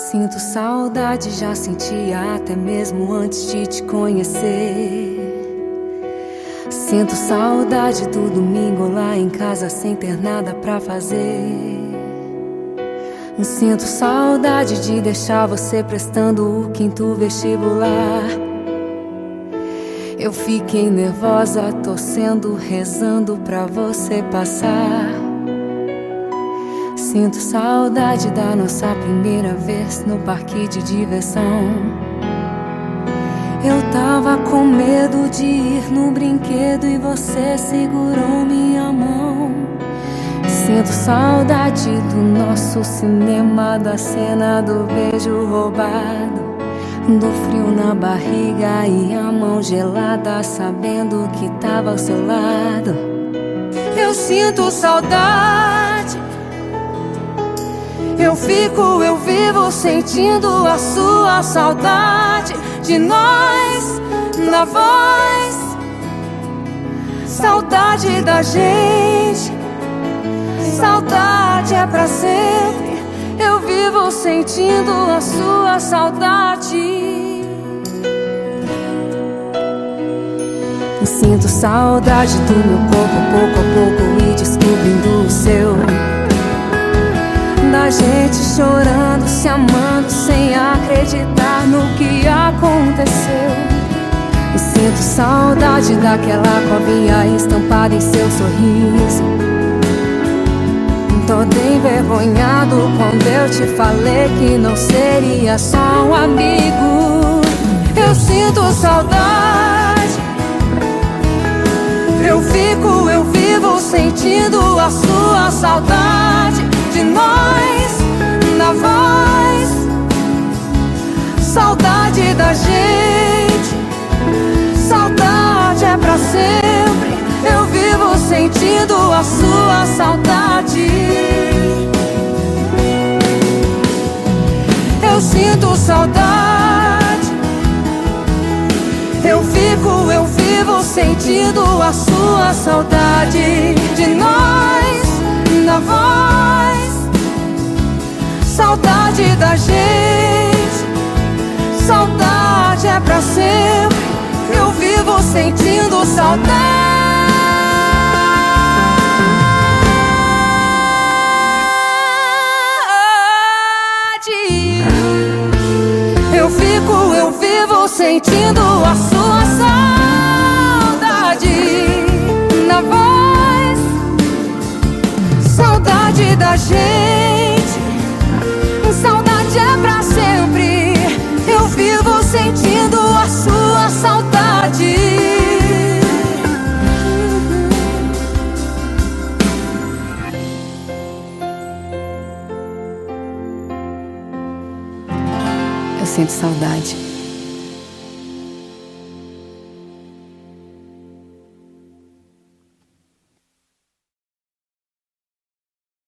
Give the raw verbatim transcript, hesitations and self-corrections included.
Sinto saudade, já sentia até mesmo antes de te conhecer. Sinto saudade do domingo lá em casa sem ter nada pra fazer. Sinto saudade de deixar você prestando o quinto vestibular. Eu fiquei nervosa, torcendo, rezando pra você passar. Sinto saudade da nossa primeira vez no parque de diversão. Eu tava com medo de ir no brinquedo e você segurou minha mão. Sinto saudade do nosso cinema, da cena do beijo roubado, do frio na barriga e a mão gelada, sabendo que tava ao seu lado. Eu sinto saudade. Eu fico, eu vivo sentindo a sua saudade de nós, na voz. Saudade da gente. Saudade é pra sempre. Eu vivo sentindo a sua saudade. Sinto saudade do meu corpo pouco a pouco e descobrindo o seu. Da gente chorando, se amando, sem acreditar no que aconteceu. Sinto saudade daquela covinha estampada em seu sorriso. Todo envergonhado quando eu te falei que não seria só um amigo. Eu sinto saudade. Eu fico, eu vivo sentindo a sua saudade de nós, na voz. Saudade da gente. Saudade é pra sempre. Eu vivo sentindo a sua saudade. Eu sinto saudade. Eu fico, eu vivo sentindo a sua saudade de nós, na voz. Saudade da gente. Saudade é pra sempre. Eu vivo sentindo saudade. Eu fico, eu vivo sentindo a sua saudade na voz. Saudade da gente. Saudade é pra sempre. Eu vivo sentindo a sua saudade. Eu sinto saudade.